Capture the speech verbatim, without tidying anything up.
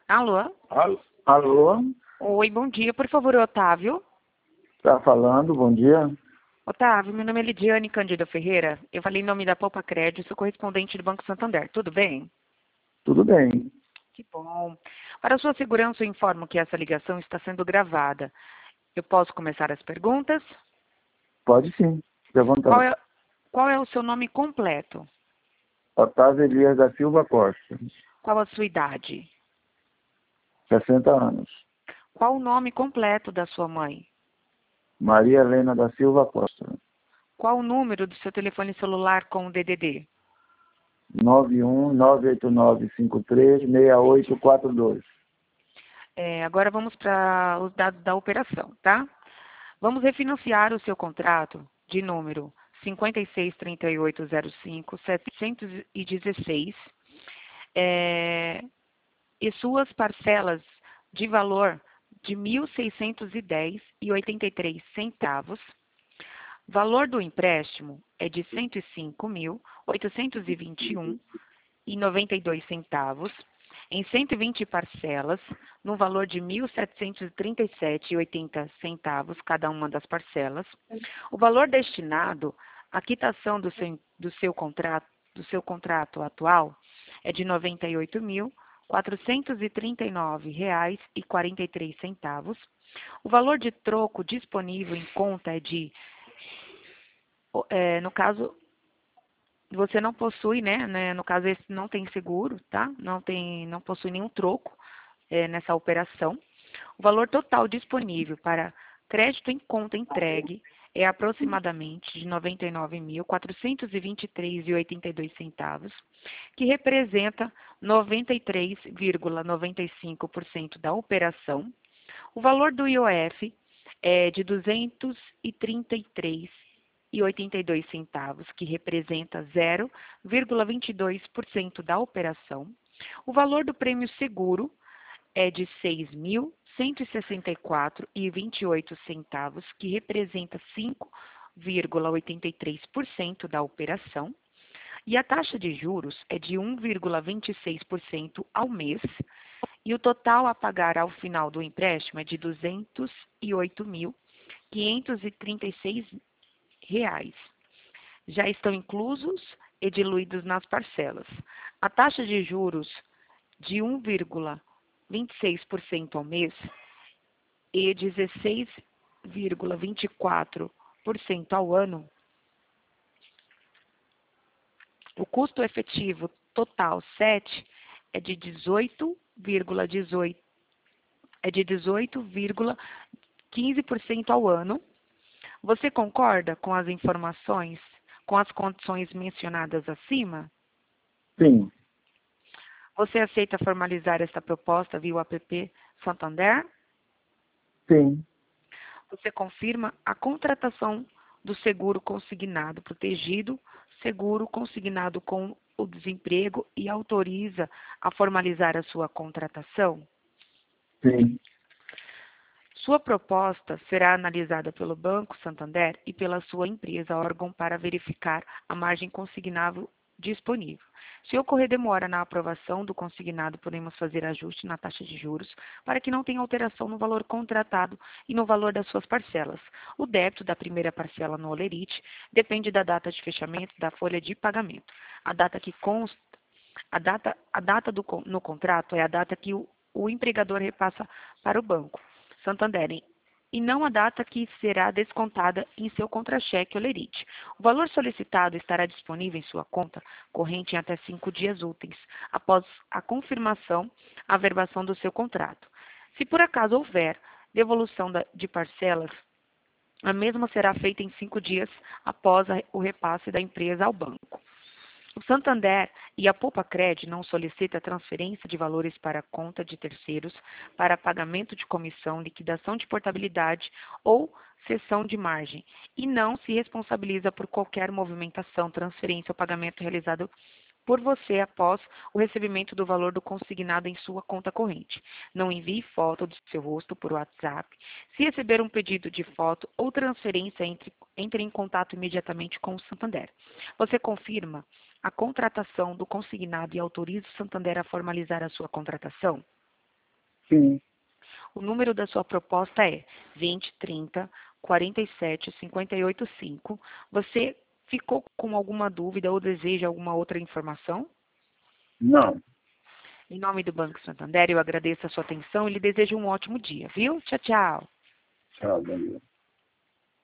Alô? Alô? Alô? Oi, bom dia. Por favor, Otávio. Tá falando, bom dia. Otávio, meu nome é Lidiane Cândido Ferreira. Eu falei em nome da Poupa Crédito, sou correspondente do Banco Santander. Tudo bem? Tudo bem. Que bom. Para sua segurança, eu informo que essa ligação está sendo gravada. Eu posso começar as perguntas? Pode sim, fique à Qual vontade. é, qual é o seu nome completo? Otávio Elias da Silva Costa, Qual a sua idade? sessenta anos. Qual o nome completo da sua mãe? Maria Helena da Silva Costa, Qual o número do seu telefone celular com o D D D? nove um nove oito nove cinco três seis oito quatro dois. É, agora vamos para os dados da operação, tá? Vamos refinanciar o seu contrato de número cinquenta e seis, trinta e oito, zero cinco, setecentos e dezesseis é, e suas parcelas de valor de mil seiscentos e dez reais e oitenta e três centavos. Valor do empréstimo é de cento e cinco mil, oitocentos e vinte e um reais e noventa e dois centavos, em cento e vinte parcelas, no valor de mil setecentos e trinta e sete reais e oitenta centavos cada uma das parcelas. O valor destinado à quitação do seu, do seu contrato, do seu contrato atual é de noventa e oito mil, quatrocentos e trinta e nove reais e quarenta e três centavos. O valor de troco disponível em conta é de, é, no caso, você não possui, né, né, no caso esse não tem seguro, tá? Não tem, não possui nenhum troco é, nessa operação. O valor total disponível para crédito em conta entregue é aproximadamente de noventa e nove mil, quatrocentos e vinte e três reais e oitenta e dois centavos, que representa noventa e três vírgula noventa e cinco por cento da operação. O valor do I O F é de duzentos e trinta e três reais e oitenta e dois centavos, que representa zero vírgula vinte e dois por cento da operação. O valor do prêmio seguro é de seis mil cento e sessenta e quatro reais e vinte e oito centavos, que representa cinco vírgula oitenta e três por cento da operação. E a taxa de juros é de um vírgula vinte e seis por cento ao mês. E o total a pagar ao final do empréstimo é de duzentos e oito mil, quinhentos e trinta e seis reais. Já estão inclusos e diluídos nas parcelas. A taxa de juros de um vírgula vinte e seis por cento ao mês e dezesseis vírgula vinte e quatro por cento ao ano. O custo efetivo total sete é de dezoito vírgula dezoito é de dezoito vírgula quinze por cento ao ano. Você concorda com as informações, com as condições mencionadas acima? Sim, Você aceita formalizar esta proposta via o app Santander? sim, Você confirma a contratação do seguro consignado protegido, seguro consignado com o desemprego e autoriza a formalizar a sua contratação? sim. Sua proposta será analisada pelo Banco Santander e pela sua empresa órgão para verificar a margem consignável disponível. Se ocorrer demora na aprovação do consignado, podemos fazer ajuste na taxa de juros para que não tenha alteração no valor contratado e no valor das suas parcelas. O débito da primeira parcela no Olerite depende da data de fechamento da folha de pagamento. A data que consta, a data, a data do, no contrato é a data que o, o empregador repassa para o banco Santander, e não a data que será descontada em seu contra-cheque Olerite. O valor solicitado estará disponível em sua conta corrente em até cinco dias úteis, após a confirmação, a averbação do seu contrato. Se por acaso houver devolução de parcelas, a mesma será feita em cinco dias após o repasse da empresa ao banco. O Santander e a Poupa Crédito não solicita transferência de valores para conta de terceiros para pagamento de comissão, liquidação de portabilidade ou cessão de margem e não se responsabiliza por qualquer movimentação, transferência ou pagamento realizado por você após o recebimento do valor do consignado em sua conta corrente. Não envie foto do seu rosto por WhatsApp. Se receber um pedido de foto ou transferência, entre, entre em contato imediatamente com o Santander. Você confirma a contratação do consignado e autoriza o Santander a formalizar a sua contratação? Sim. O número da sua proposta é vinte, trinta, quarenta e sete, cinquenta e oito, cinco. Você ficou com alguma dúvida ou deseja alguma outra informação? Não. Em nome do Banco Santander, eu agradeço a sua atenção e lhe desejo um ótimo dia, viu? Tchau, tchau. Tchau, Daniel.